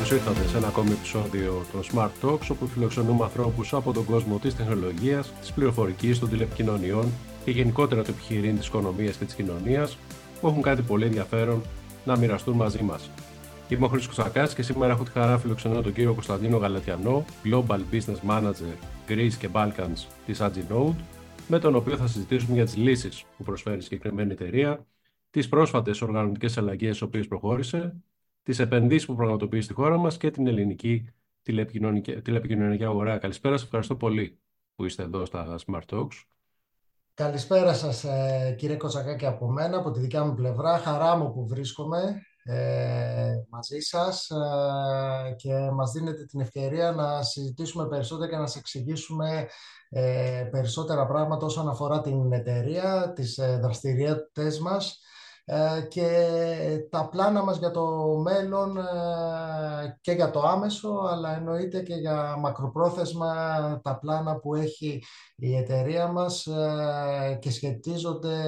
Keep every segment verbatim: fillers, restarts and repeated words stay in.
Καλώς ήρθατε σε ένα ακόμη επεισόδιο των Smart Talks, όπου φιλοξενούμε ανθρώπους από τον κόσμο της τεχνολογίας, της πληροφορικής, των τηλεπικοινωνιών και γενικότερα του επιχειρήν, της οικονομίας και της κοινωνίας, που έχουν κάτι πολύ ενδιαφέρον να μοιραστούν μαζί μας. Είμαι ο Χρήστος Κωστακάς και σήμερα έχω τη χαρά να φιλοξενώ τον κύριο Κωνσταντίνο Γαλατιανό, Global Business Manager Greece και Balkans της Aginode, με τον οποίο θα συζητήσουμε για τις λύσεις που προσφέρει η συγκεκριμένη εταιρεία, τις πρόσφατες οργανωτικές αλλαγές στις οποίες προχώρησε, τις επενδύσεις που πραγματοποιεί στη χώρα μας και την ελληνική τηλεπικοινωνική αγορά. Καλησπέρα σας, ευχαριστώ πολύ που είστε εδώ στα Smart Talks. Καλησπέρα σας κύριε Κοτσακάκη από μένα, από τη δικιά μου πλευρά. Χαρά μου που βρίσκομαι ε, μαζί σας ε, και μας δίνετε την ευκαιρία να συζητήσουμε περισσότερα και να σας εξηγήσουμε ε, περισσότερα πράγματα όσον αφορά την εταιρεία, τις ε, δραστηριότητες μας και τα πλάνα μας για το μέλλον και για το άμεσο, αλλά εννοείται και για μακροπρόθεσμα τα πλάνα που έχει η εταιρεία μας και σχετίζονται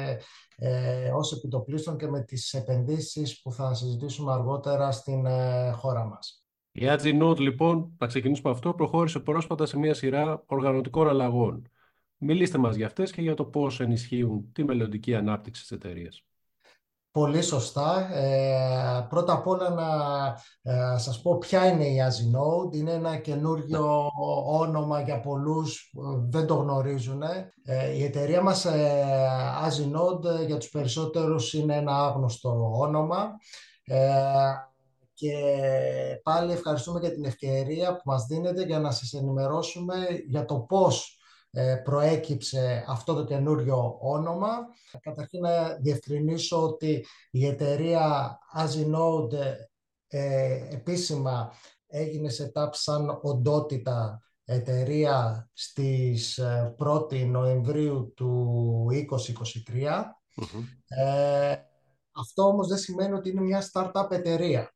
ως επιτοπλίστων και με τις επενδύσεις που θα συζητήσουμε αργότερα στην χώρα μας. Η Aginode, λοιπόν, να ξεκινήσουμε αυτό, προχώρησε πρόσφατα σε μια σειρά οργανωτικών αλλαγών. Μιλήστε μας για αυτές και για το πώς ενισχύουν τη μελλοντική ανάπτυξη της εταιρείας. Πολύ σωστά. Ε, πρώτα απ' όλα να ε, σας πω ποια είναι η Aginode. Είναι ένα καινούριο όνομα για πολλούς που δεν το γνωρίζουν. Ε, η εταιρεία μας ε, Aginode για τους περισσότερους είναι ένα άγνωστο όνομα. Ε, και πάλι ευχαριστούμε για την ευκαιρία που μας δίνετε για να σας ενημερώσουμε για το πώς προέκυψε αυτό το καινούριο όνομα. Καταρχήν να διευκρινίσω ότι η εταιρεία Aginode ε, επίσημα έγινε setup σαν οντότητα εταιρεία στις πρώτη Νοεμβρίου του είκοσι είκοσι τρία. Mm-hmm. Ε, αυτό όμως δεν σημαίνει ότι είναι μια startup εταιρεία.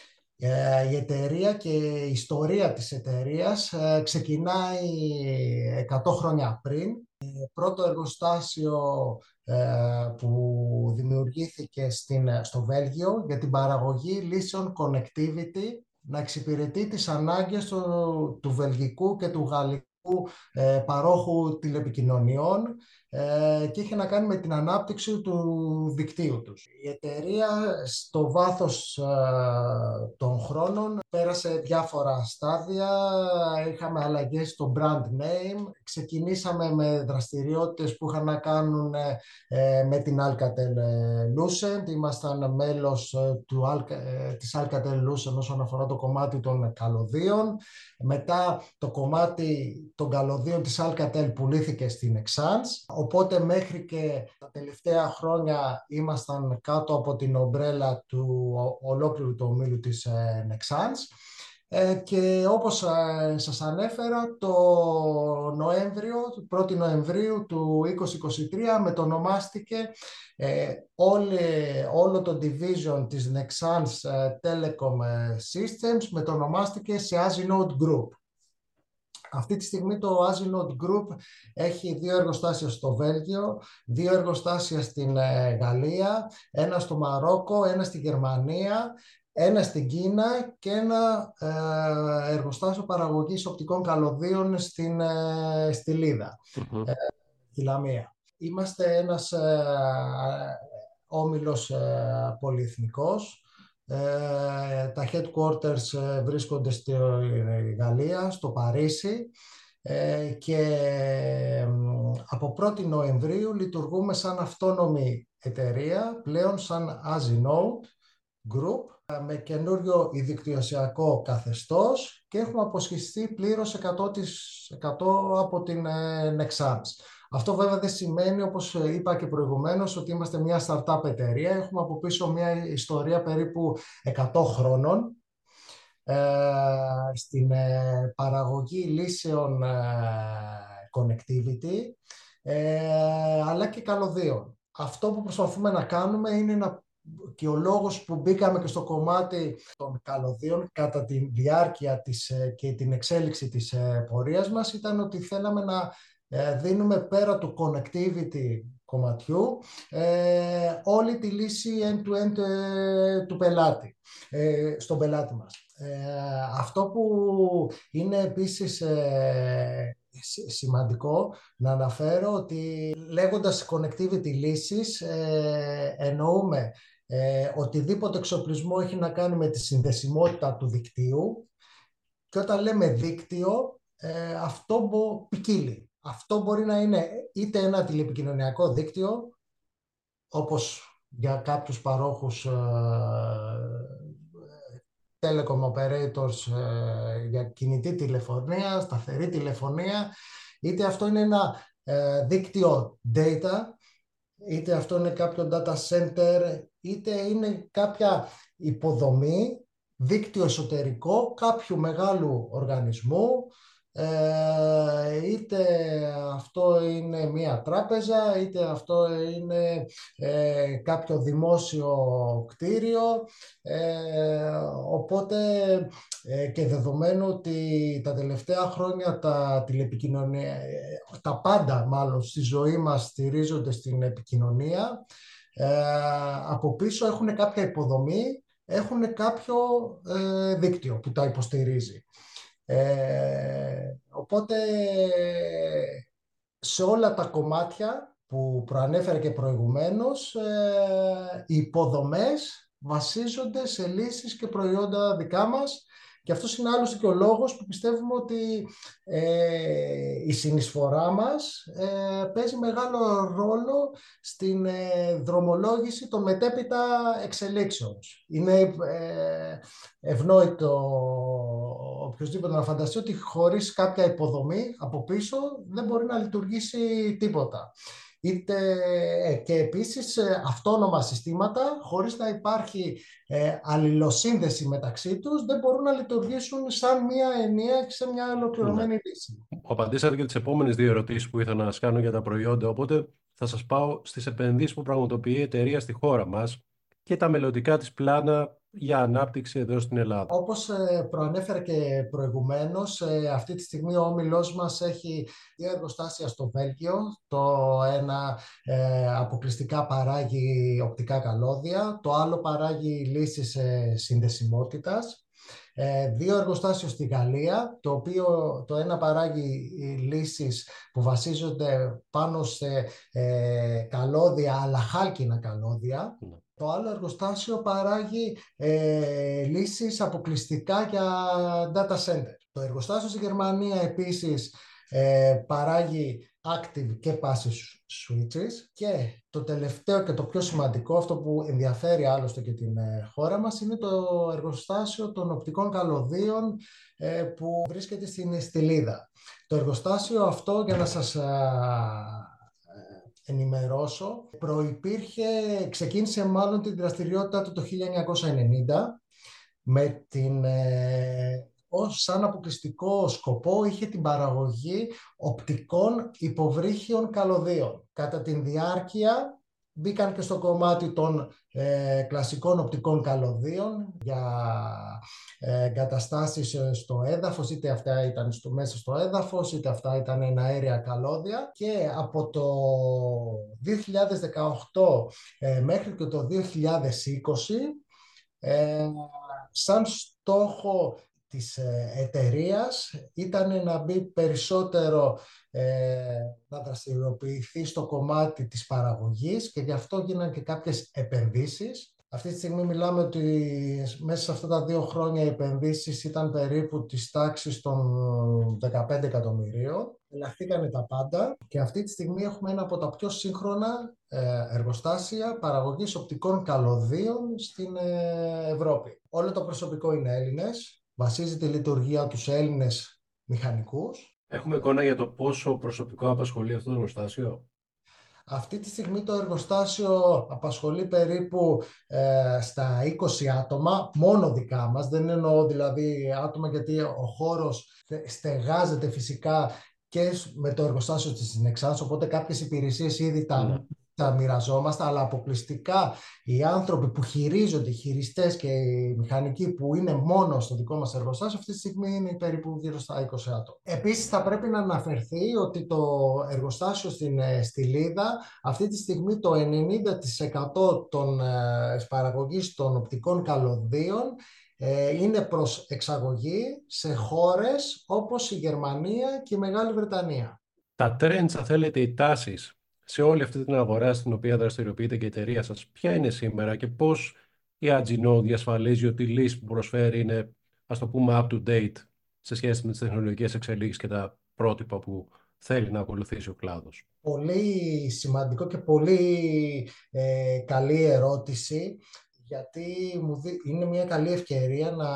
Η εταιρεία και η ιστορία της εταιρείας ξεκινάει εκατό χρόνια πριν. Πρώτο εργοστάσιο που δημιουργήθηκε στην, στο Βέλγιο για την παραγωγή λύσεων connectivity, να εξυπηρετεί τις ανάγκες του, του βελγικού και του γαλλικού ε, παρόχου τηλεπικοινωνιών ε, και είχε να κάνει με την ανάπτυξη του δικτύου τους. Η εταιρεία στο βάθος ε, των χρόνων πέρασε διάφορα στάδια, είχαμε αλλαγές στο brand name, ξεκινήσαμε με δραστηριότητες που είχαν να κάνουν ε, με την Alcatel-Lucent, ήμασταν μέλος του, ε, της Alcatel-Lucent όσον αφορά το κομμάτι των καλωδίων. Μετά το κομμάτι των καλωδίων της Alcatel πουλήθηκε στην Nexans, οπότε μέχρι και τα τελευταία χρόνια ήμασταν κάτω από την ομπρέλα του ολόκληρου του ομίλου της Nexans. Και όπως σας ανέφερα, το Νοέμβριο, πρώτη Νοεμβρίου του είκοσι είκοσι τρία μετονομάστηκε ε, όλη, όλο το division της Nexans Telecom Systems μετονομάστηκε σε Aginode Group. Αυτή τη στιγμή το Aginode Group έχει δύο εργοστάσια στο Βέλγιο, δύο εργοστάσια στην Γαλλία, ένα στο Μαρόκο, ένα στη Γερμανία, ένα στην Κίνα και ένα ε, εργοστάσιο παραγωγής οπτικών καλωδίων στην, ε, στη Λίδα, mm-hmm. ε, στη Λαμία. Είμαστε ένας ε, όμιλος ε, πολυεθνικός. Ε, τα headquarters ε, βρίσκονται στη Γαλλία, στο Παρίσι ε, και ε, από πρώτη Νοεμβρίου λειτουργούμε σαν αυτόνομη εταιρεία, πλέον σαν Aginode Group, με καινούριο ιδιοκτησιακό καθεστώς και έχουμε αποσχιστεί πλήρως εκατό τοις εκατό από την Nexans. Αυτό βέβαια δεν σημαίνει, όπως είπα και προηγουμένως, ότι είμαστε μια startup εταιρεία. Έχουμε από πίσω μια ιστορία περίπου εκατό χρόνων ε, στην ε, παραγωγή λύσεων ε, connectivity ε, αλλά και καλωδίων. Αυτό που προσπαθούμε να κάνουμε είναι να και ο λόγος που μπήκαμε και στο κομμάτι των καλωδίων κατά τη διάρκεια της, και την εξέλιξη της πορείας μας ήταν ότι θέλαμε να δίνουμε πέρα του connectivity κομματιού ε, όλη τη λύση end-to-end ε, του πελάτη, ε, στον πελάτη μας. Ε, αυτό που είναι επίσης ε, σημαντικό να αναφέρω ότι λέγοντας connectivity λύσεις ε, εννοούμε ε, οτιδήποτε εξοπλισμό έχει να κάνει με τη συνδεσιμότητα του δικτύου, και όταν λέμε δίκτυο ε, αυτό μπο, ποικίλει. Αυτό μπορεί να είναι είτε ένα τηλεπικοινωνιακό δίκτυο, όπως για κάποιους παρόχους ε, telecom operators ε, για κινητή τηλεφωνία, σταθερή τηλεφωνία, είτε αυτό είναι ένα ε, δίκτυο data, είτε αυτό είναι κάποιο data center, είτε είναι κάποια υποδομή, δίκτυο εσωτερικό κάποιου μεγάλου οργανισμού, ε, είτε αυτό είναι μία τράπεζα, είτε αυτό είναι ε, κάποιο δημόσιο κτίριο, ε, οπότε ε, και δεδομένου ότι τα τελευταία χρόνια τα τηλεπικοινωνία, τα πάντα μάλλον στη ζωή μας στηρίζονται στην επικοινωνία, ε, από πίσω έχουν κάποια υποδομή, έχουν κάποιο ε, δίκτυο που τα υποστηρίζει. Ε, οπότε σε όλα τα κομμάτια που προανέφερα και προηγουμένως, ε, οι υποδομές βασίζονται σε λύσεις και προϊόντα δικά μας, και αυτός είναι άλλωστε και ο λόγος που πιστεύουμε ότι ε, η συνεισφορά μας ε, παίζει μεγάλο ρόλο στην ε, δρομολόγηση των μετέπειτα εξελίξεων. Είναι ε, ευνόητο οποιοσδήποτε να φανταστεί ότι χωρίς κάποια υποδομή από πίσω δεν μπορεί να λειτουργήσει τίποτα. Είτε, και επίσης αυτόνομα συστήματα, χωρίς να υπάρχει ε, αλληλοσύνδεση μεταξύ τους, δεν μπορούν να λειτουργήσουν σαν μία ενιαία και σε μια ολοκληρωμένη Ναι. λύση. Απαντήσατε και τις επόμενες δύο ερωτήσεις που ήθελα να σας κάνω για τα προϊόντα, οπότε θα σας πάω στις επενδύσεις που πραγματοποιεί η εταιρεία στη χώρα μας και τα μελλοντικά της πλάνα για ανάπτυξη εδώ στην Ελλάδα. Όπως ε, προανέφερα και προηγουμένως, ε, αυτή τη στιγμή ο όμιλός μας έχει δύο εργοστάσια στο Βέλγιο. Το ένα ε, αποκλειστικά παράγει οπτικά καλώδια, το άλλο παράγει λύσεις ε, συνδεσιμότητας. Ε, δύο εργοστάσια στη Γαλλία, το οποίο το ένα παράγει λύσεις που βασίζονται πάνω σε ε, καλώδια, αλλά χάλκινα καλώδια. Ναι. Το άλλο εργοστάσιο παράγει ε, λύσεις αποκλειστικά για data center. Το εργοστάσιο στη Γερμανία επίσης ε, παράγει active και passive switches, και το τελευταίο και το πιο σημαντικό, αυτό που ενδιαφέρει άλλωστε και την ε, χώρα μας, είναι το εργοστάσιο των οπτικών καλωδίων ε, που βρίσκεται στην Στυλίδα. Το εργοστάσιο αυτό, για να σας α, ενημερώσω, προϋπήρχε, ξεκίνησε μάλλον την δραστηριότητά του το χίλια εννιακόσια ενενήντα, με την, ε, ως σαν αποκλειστικό σκοπό είχε την παραγωγή οπτικών υποβρύχιων καλωδίων. Κατά την διάρκεια μπήκαν και στο κομμάτι των ε, κλασικών οπτικών καλωδίων για ε, εγκαταστάσεις στο έδαφος, είτε αυτά ήταν στο, μέσα στο έδαφος, είτε αυτά ήταν εναέρια καλώδια, και από το δύο χιλιάδες δεκαοκτώ ε, μέχρι και το δύο χιλιάδες είκοσι ε, σαν στόχο της εταιρείας ήταν να μπει περισσότερο, ε, να δραστηριοποιηθεί στο κομμάτι της παραγωγής, και γι' αυτό γίνανε και κάποιες επενδύσεις. Αυτή τη στιγμή μιλάμε ότι μέσα σε αυτά τα δύο χρόνια οι επενδύσεις ήταν περίπου της τάξης των δεκαπέντε εκατομμυρίων. Ελαχθήκανε τα πάντα και αυτή τη στιγμή έχουμε ένα από τα πιο σύγχρονα εργοστάσια παραγωγής οπτικών καλωδίων στην Ευρώπη. Όλο το προσωπικό είναι Έλληνες, βασίζει τη λειτουργία τους Έλληνες μηχανικούς. Έχουμε εικόνα για το πόσο προσωπικό απασχολεί αυτό το εργοστάσιο? Αυτή τη στιγμή το εργοστάσιο απασχολεί περίπου ε, στα είκοσι άτομα, μόνο δικά μας. Δεν εννοώ δηλαδή άτομα, γιατί ο χώρος στεγάζεται φυσικά και με το εργοστάσιο της Νεξάνς, οπότε κάποιες υπηρεσίες ήδη τα, Ναι. τα μοιραζόμαστε, αλλά αποκλειστικά οι άνθρωποι που χειρίζονται, οι χειριστές και οι μηχανικοί που είναι μόνο στο δικό μας εργοστάσιο, αυτή τη στιγμή είναι περίπου γύρω στα είκοσι άτομα. Επίσης θα πρέπει να αναφερθεί ότι το εργοστάσιο στην Στυλίδα αυτή τη στιγμή το ενενήντα τοις εκατό των ε, παραγωγής των οπτικών καλωδίων είναι προς εξαγωγή σε χώρες όπως η Γερμανία και η Μεγάλη Βρετανία. Τα trends, αν θέλετε, οι τάσεις σε όλη αυτή την αγορά στην οποία δραστηριοποιείται και η εταιρεία σας, ποια είναι σήμερα και πώς η Agino διασφαλίζει ότι η λύση που προσφέρει είναι, ας το πούμε, up to date σε σχέση με τις τεχνολογικές εξελίξεις και τα πρότυπα που θέλει να ακολουθήσει ο κλάδος? Πολύ σημαντικό και πολύ ε, καλή ερώτηση, γιατί μου δι... είναι μια καλή ευκαιρία να,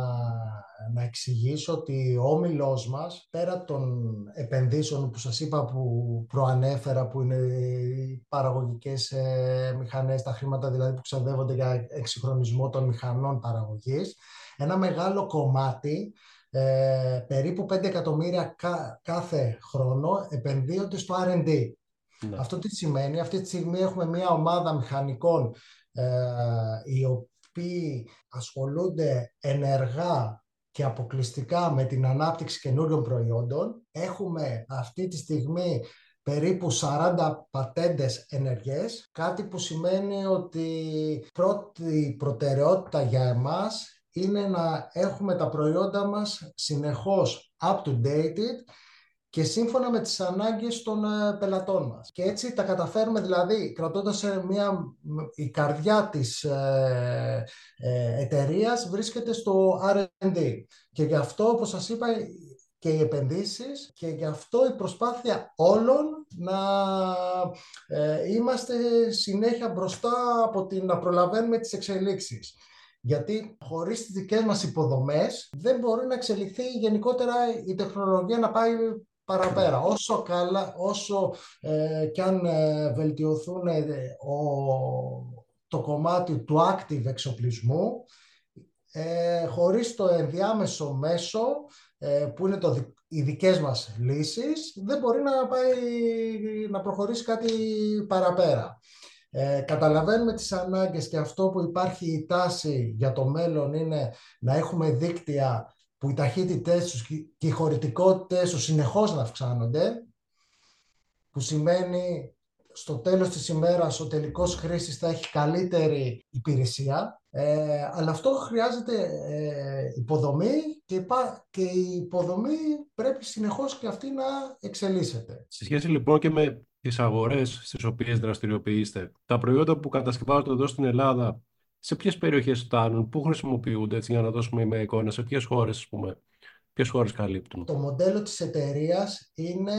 να εξηγήσω ότι ο όμιλός μας, πέρα των επενδύσεων που σας είπα που προανέφερα, που είναι οι παραγωγικές ε, μηχανές, τα χρήματα δηλαδή που ξοδεύονται για εξυγχρονισμό των μηχανών παραγωγής, ένα μεγάλο κομμάτι, Ε, περίπου πέντε εκατομμύρια κα, κάθε χρόνο επενδύονται στο αρ εντ ντι. Ναι. Αυτό τι σημαίνει? Αυτή τη στιγμή έχουμε μια ομάδα μηχανικών ε, οι οποίοι ασχολούνται ενεργά και αποκλειστικά με την ανάπτυξη καινούριων προϊόντων. Έχουμε αυτή τη στιγμή περίπου σαράντα πατέντες ενεργές, κάτι που σημαίνει ότι πρώτη προτεραιότητα για εμάς είναι να έχουμε τα προϊόντα μας συνεχώς up-to-date και σύμφωνα με τις ανάγκες των πελατών μας. Και έτσι τα καταφέρουμε, δηλαδή κρατώντας μια, η καρδιά της ε, ε, εταιρείας βρίσκεται στο αρ εντ ντι. Και γι' αυτό, όπως σας είπα, και οι επενδύσεις και γι' αυτό η προσπάθεια όλων να ε, είμαστε συνέχεια μπροστά από την, να προλαβαίνουμε τις εξελίξεις. Γιατί χωρίς τις δικές μας υποδομές δεν μπορεί να εξελιχθεί γενικότερα η τεχνολογία, να πάει παραπέρα. Όσο καλά, όσο ε, κι αν ε, βελτιωθούν ε, ο, το κομμάτι του active εξοπλισμού, ε, χωρίς το ενδιάμεσο μέσο ε, που είναι το, οι δικές μας λύσεις, δεν μπορεί να, πάει, να προχωρήσει κάτι παραπέρα. Ε, καταλαβαίνουμε τις ανάγκες και αυτό που υπάρχει η τάση για το μέλλον είναι να έχουμε δίκτυα που οι ταχύτητες τους και οι χωρητικότητες τους συνεχώς να αυξάνονται, που σημαίνει στο τέλος της ημέρας ο τελικός χρήστης θα έχει καλύτερη υπηρεσία, ε, αλλά αυτό χρειάζεται ε, υποδομή και, υπά, και η υποδομή πρέπει συνεχώς και αυτή να εξελίσσεται. Σε σχέση λοιπόν και με τις αγορές στις οποίες δραστηριοποιείστε, τα προϊόντα που κατασκευάζονται εδώ στην Ελλάδα, σε ποιες περιοχές φτάνουν, πού χρησιμοποιούνται, έτσι για να δώσουμε μια εικόνα, σε ποιες χώρες, ας πούμε, ποιες χώρες καλύπτουν? Το μοντέλο της εταιρείας είναι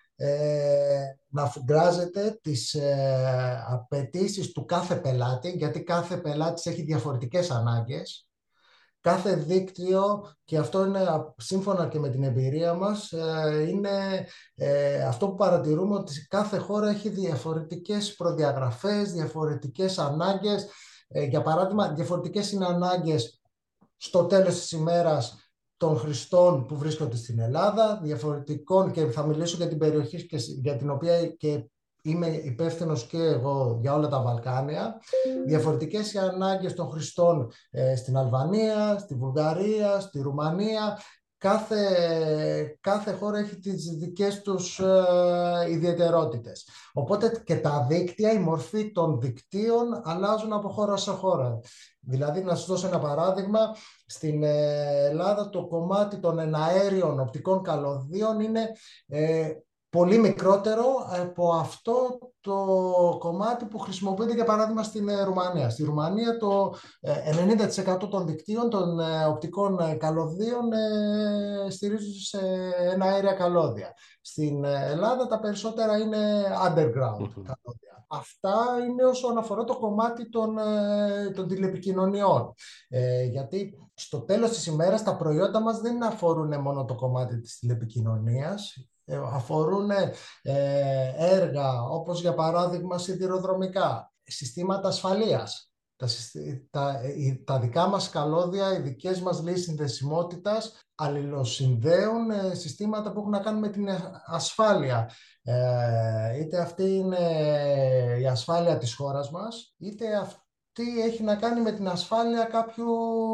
ε, να αφουγκράζεται τις ε, απαιτήσεις του κάθε πελάτη, γιατί κάθε πελάτης έχει διαφορετικές ανάγκες. Κάθε δίκτυο, και αυτό είναι σύμφωνα και με την εμπειρία μας, είναι ε, αυτό που παρατηρούμε, ότι κάθε χώρα έχει διαφορετικές προδιαγραφές, διαφορετικές ανάγκες. Ε, για παράδειγμα, διαφορετικές είναι ανάγκες στο τέλος της ημέρας των χρηστών που βρίσκονται στην Ελλάδα, διαφορετικών, και θα μιλήσω για την περιοχή και για την οποία και είμαι υπεύθυνος και εγώ για όλα τα Βαλκάνια. Διαφορετικές οι ανάγκες των χρηστών ε, στην Αλβανία, στη Βουλγαρία, στη Ρουμανία. Κάθε, κάθε χώρα έχει τις δικές τους ε, ιδιαιτερότητες. Οπότε και τα δίκτυα, η μορφή των δικτύων αλλάζουν από χώρα σε χώρα. Δηλαδή, να σας δώσω ένα παράδειγμα, στην Ελλάδα το κομμάτι των εναέριων οπτικών καλωδίων είναι ε, πολύ μικρότερο από αυτό το κομμάτι που χρησιμοποιείται για παράδειγμα στην Ρουμανία. Στη Ρουμανία το ενενήντα τοις εκατό των δικτύων των οπτικών καλωδίων στηρίζονται σε εναέρια καλώδια. Στην Ελλάδα τα περισσότερα είναι underground καλώδια. Αυτά είναι όσον αφορά το κομμάτι των, των τηλεπικοινωνιών. Ε, γιατί στο τέλος της ημέρας τα προϊόντα μας δεν αφορούν μόνο το κομμάτι της τηλεπικοινωνίας, αφορούν ε, έργα όπως για παράδειγμα σιδηροδρομικά, συστήματα ασφαλείας. Τα, τα, τα δικά μας καλώδια, οι δικές μας λύσεις συνδεσιμότητας αλληλοσυνδέουν ε, συστήματα που έχουν να κάνουν με την ασφάλεια. Ε, είτε αυτή είναι η ασφάλεια της χώρας μας, είτε αυτή ότι έχει να κάνει με την ασφάλεια κάποιου,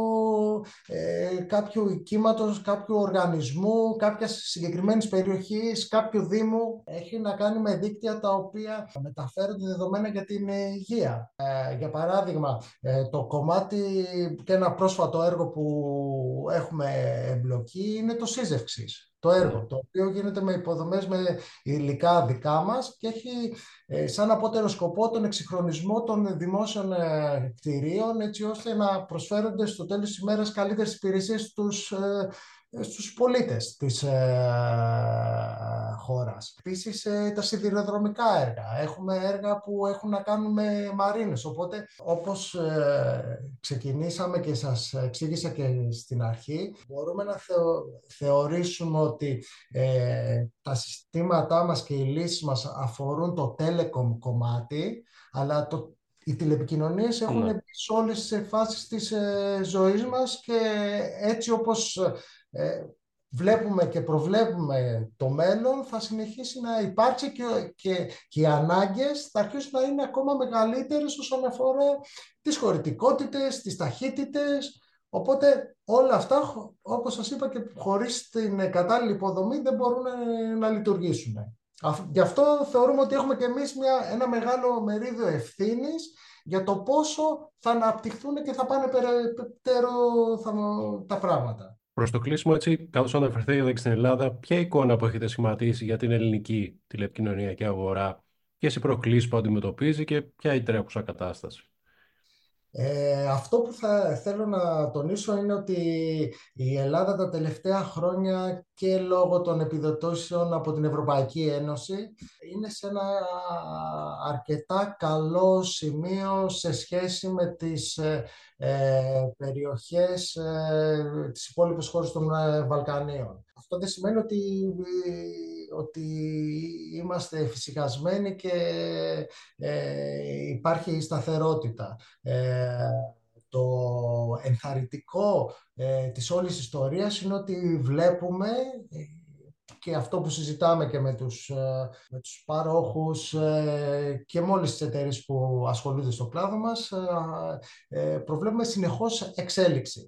ε, κάποιου κύματος, κάποιου οργανισμού, κάποιας συγκεκριμένης περιοχής, κάποιου δήμου. Έχει να κάνει με δίκτυα τα οποία μεταφέρονται δεδομένα για την υγεία. Ε, για παράδειγμα, ε, το κομμάτι και ένα πρόσφατο έργο που έχουμε εμπλοκή είναι το σύζευξης. Το έργο, Ναι. το οποίο γίνεται με υποδομές, με υλικά δικά μας και έχει ε, σαν απότερο σκοπό τον εξυγχρονισμό των δημόσιων ε, κτηρίων, έτσι ώστε να προσφέρονται στο τέλος της ημέρας καλύτερες υπηρεσίες στους, ε, στους πολίτες της ε, χώρας. Επίσης, ε, τα σιδηροδρομικά έργα. Έχουμε έργα που έχουν να κάνουν με μαρίνες. Οπότε, όπως ε, ξεκινήσαμε και σας εξήγησα και στην αρχή, μπορούμε να θεω, θεωρήσουμε ότι ε, τα συστήματά μας και οι λύσεις μας αφορούν το telecom κομμάτι, αλλά το οι τηλεπικοινωνίες έχουν Ναι. μπει σε όλες τις φάσεις της ε, ζωής μας και έτσι όπως ε, βλέπουμε και προβλέπουμε το μέλλον θα συνεχίσει να υπάρξει και, και, και οι ανάγκες θα αρχίσουν να είναι ακόμα μεγαλύτερες όσον αφορά τις χωρητικότητες, τις ταχύτητες. Οπότε όλα αυτά, όπως σας είπα, και χωρίς την κατάλληλη υποδομή δεν μπορούν να λειτουργήσουν. Γι' αυτό θεωρούμε ότι έχουμε και εμείς μια, ένα μεγάλο μερίδιο ευθύνης για το πόσο θα αναπτυχθούν και θα πάνε περαιτέρω τα πράγματα. Προς το κλείσιμο, έτσι, καθώς αναφερθείτε εδώ και στην Ελλάδα, ποια εικόνα που έχετε σχηματίσει για την ελληνική τηλεπικοινωνιακή αγορά, ποιες οι προκλήσεις που αντιμετωπίζει και ποια η τρέχουσα κατάσταση? Ε, αυτό που θα θέλω να τονίσω είναι ότι η Ελλάδα τα τελευταία χρόνια και λόγω των επιδοτήσεων από την Ευρωπαϊκή Ένωση είναι σε ένα αρκετά καλό σημείο σε σχέση με τις ε, περιοχές ε, τις υπόλοιπες χώρες των ε, Βαλκανίων. Αυτό δεν σημαίνει ότι, ότι είμαστε εφησυχασμένοι και ε, υπάρχει σταθερότητα. Ε, το ενθαρρυντικό ε, της όλης ιστορίας είναι ότι βλέπουμε και αυτό που συζητάμε και με τους, ε, με τους παρόχους ε, και με όλες τις εταιρείες που ασχολούνται στο κλάδο μας, ε, προβλέπουμε συνεχώς εξέλιξη.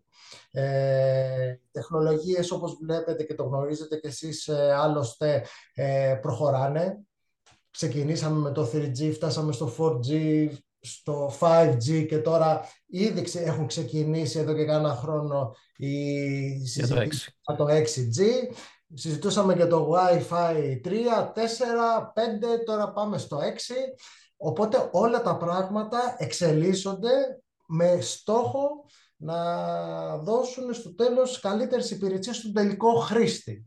Ε, τεχνολογίες, όπως βλέπετε και το γνωρίζετε και εσείς ε, άλλωστε, ε, προχωράνε. Ξεκινήσαμε με το θρι τζι, φτάσαμε στο φορ τζι, στο φάιβ τζι και τώρα ήδη έχουν ξεκινήσει εδώ και κάνα χρόνο οι συζητήσεις για το έξι τζι. Συζητούσαμε για το Wi-Fi τρία, τέσσερα, πέντε, τώρα πάμε στο έξι. Οπότε όλα τα πράγματα εξελίσσονται με στόχο να δώσουν στο τέλος καλύτερες υπηρεσίες στον τελικό χρήστη.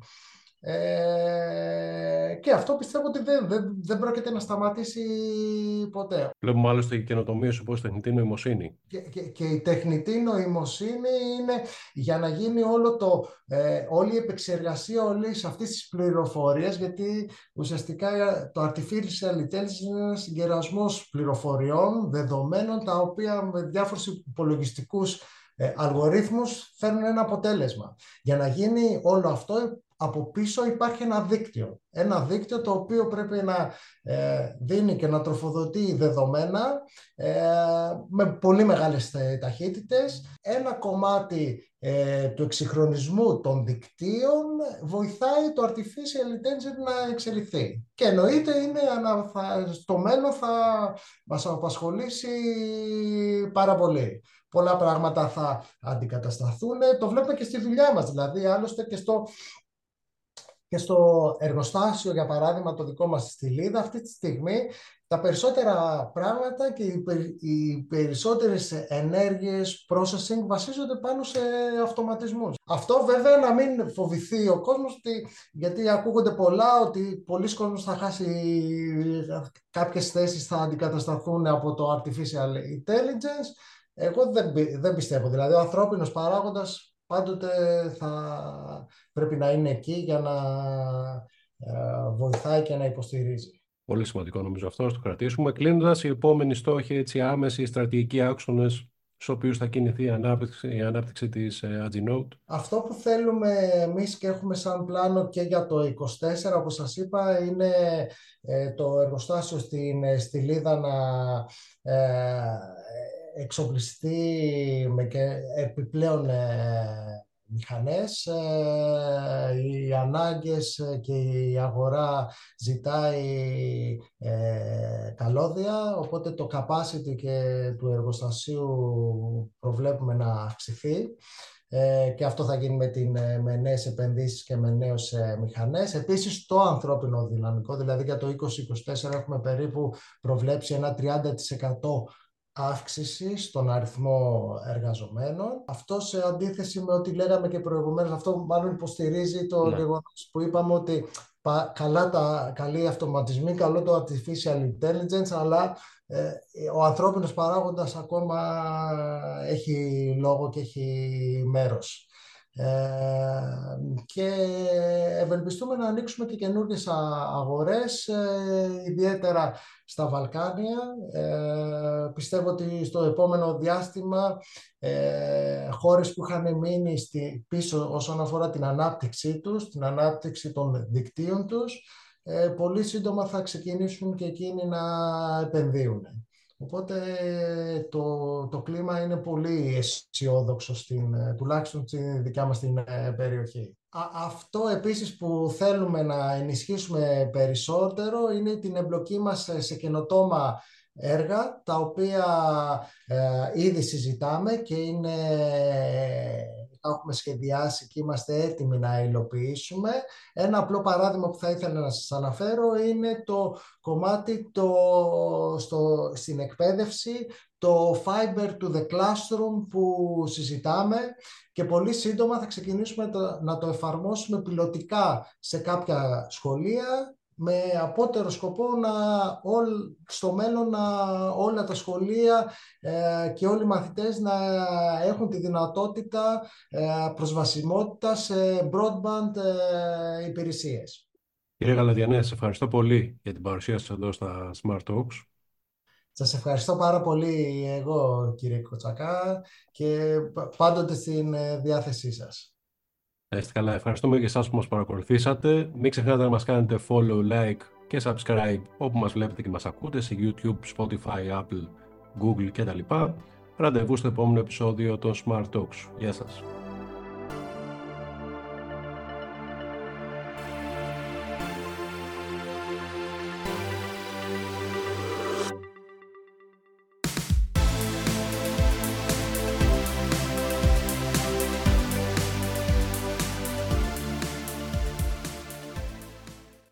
Ε, και αυτό πιστεύω ότι δεν, δεν, δεν πρόκειται να σταματήσει ποτέ. Βλέπουμε άλλωστε και καινοτομίες όπως τεχνητή νοημοσύνη. Και, και, και η τεχνητή νοημοσύνη είναι για να γίνει όλο το, ε, όλη η επεξεργασία όλης αυτής της πληροφορίας, γιατί ουσιαστικά το artificial intelligence είναι ένας συγκερασμός πληροφοριών, δεδομένων, τα οποία με διάφορους υπολογιστικούς ε, αλγορίθμους φέρνουν ένα αποτέλεσμα. Για να γίνει όλο αυτό, από πίσω υπάρχει ένα δίκτυο. Ένα δίκτυο το οποίο πρέπει να ε, δίνει και να τροφοδοτεί δεδομένα ε, με πολύ μεγάλες ταχύτητες. Ένα κομμάτι ε, του εξυγχρονισμού των δικτύων βοηθάει το artificial intelligence να εξελιχθεί. Και εννοείται είναι, θα, στο μέλλον θα μας απασχολήσει πάρα πολύ. Πολλά πράγματα θα αντικατασταθούν. Το βλέπουμε και στη δουλειά μας, δηλαδή άλλωστε και στο... Και στο εργοστάσιο, για παράδειγμα, το δικό μας στη Λίδα, αυτή τη στιγμή τα περισσότερα πράγματα και οι περισσότερες ενέργειες processing βασίζονται πάνω σε αυτοματισμούς. Αυτό βέβαια να μην φοβηθεί ο κόσμος, γιατί ακούγονται πολλά ότι πολλοί κόσμος θα χάσει, κάποιες θέσεις θα αντικατασταθούν από το artificial intelligence. Εγώ δεν, δεν πιστεύω. Δηλαδή ο ανθρώπινος παράγοντας πάντοτε θα πρέπει να είναι εκεί για να ε, βοηθάει και να υποστηρίζει. Πολύ σημαντικό νομίζω αυτό, να το κρατήσουμε. Κλείνοντας, οι επόμενοι στόχοι, έτσι, άμεσοι στρατηγικοί άξονες στους οποίους θα κινηθεί η ανάπτυξη, η ανάπτυξη της ε, Aginote. Αυτό που θέλουμε εμείς και έχουμε σαν πλάνο και για το είκοσι τέσσερα, όπως σας είπα, είναι ε, το εργοστάσιο στην, στη Λίδα να ε, εξοπλιστεί με και επιπλέον μηχανές. Οι ανάγκες και η αγορά ζητάει καλώδια, οπότε το capacity και του εργοστασίου προβλέπουμε να αυξηθεί. Ε, και αυτό θα γίνει με, την, με νέες επενδύσεις και με νέες ε, μηχανές. Επίσης το ανθρώπινο δυναμικό, δηλαδή για το είκοσι είκοσι τέσσερα έχουμε περίπου προβλέψει ένα τριάντα τοις εκατό αύξηση στον αριθμό εργαζομένων. Αυτό σε αντίθεση με ό,τι λέγαμε και προηγουμένως, αυτό μάλλον υποστηρίζει το ναι. γεγονός που είπαμε ότι καλά τα, καλοί αυτοματισμοί, καλό το artificial intelligence, αλλά ε, ο ανθρώπινος παράγοντας ακόμα έχει λόγο και έχει μέρος. Ε, και ευελπιστούμε να ανοίξουμε και καινούργιες αγορές, ε, ιδιαίτερα στα Βαλκάνια. Ε, πιστεύω ότι στο επόμενο διάστημα ε, χώρες που είχαν μείνει στη, πίσω όσον αφορά την ανάπτυξή τους, την ανάπτυξη των δικτύων τους, ε, πολύ σύντομα θα ξεκινήσουν και εκείνοι να επενδύουν. Οπότε το, το κλίμα είναι πολύ αισιόδοξο, στην, τουλάχιστον στην δικιά μας την περιοχή. Α, αυτό επίσης που θέλουμε να ενισχύσουμε περισσότερο είναι την εμπλοκή μας σε καινοτόμα έργα, τα οποία ε, ήδη συζητάμε και είναι, έχουμε σχεδιάσει και είμαστε έτοιμοι να υλοποιήσουμε. Ένα απλό παράδειγμα που θα ήθελα να σας αναφέρω είναι το κομμάτι το, στο, στην εκπαίδευση, το Fiber to the Classroom που συζητάμε, και πολύ σύντομα θα ξεκινήσουμε το, να το εφαρμόσουμε πιλωτικά σε κάποια σχολεία, με απότερο σκοπό να, όλ, στο μέλλον να, όλα τα σχολεία ε, και όλοι οι μαθητές να έχουν τη δυνατότητα ε, προσβασιμότητα σε broadband ε, υπηρεσίες. Κύριε Γαλαδιανέ, σας ευχαριστώ πολύ για την παρουσία σας εδώ στα Smart Talks. Σας ευχαριστώ πάρα πολύ εγώ, κύριε Κοτσακά, και πάντοτε στην διάθεσή σας. Να είστε καλά. Ευχαριστούμε και εσάς που μας παρακολουθήσατε. Μην ξεχνάτε να μας κάνετε follow, like και subscribe όπου μας βλέπετε και μας ακούτε, σε YouTube, Spotify, Apple, Google κτλ. Ραντεβού στο επόμενο επεισόδιο των Smart Talks. Γεια σας.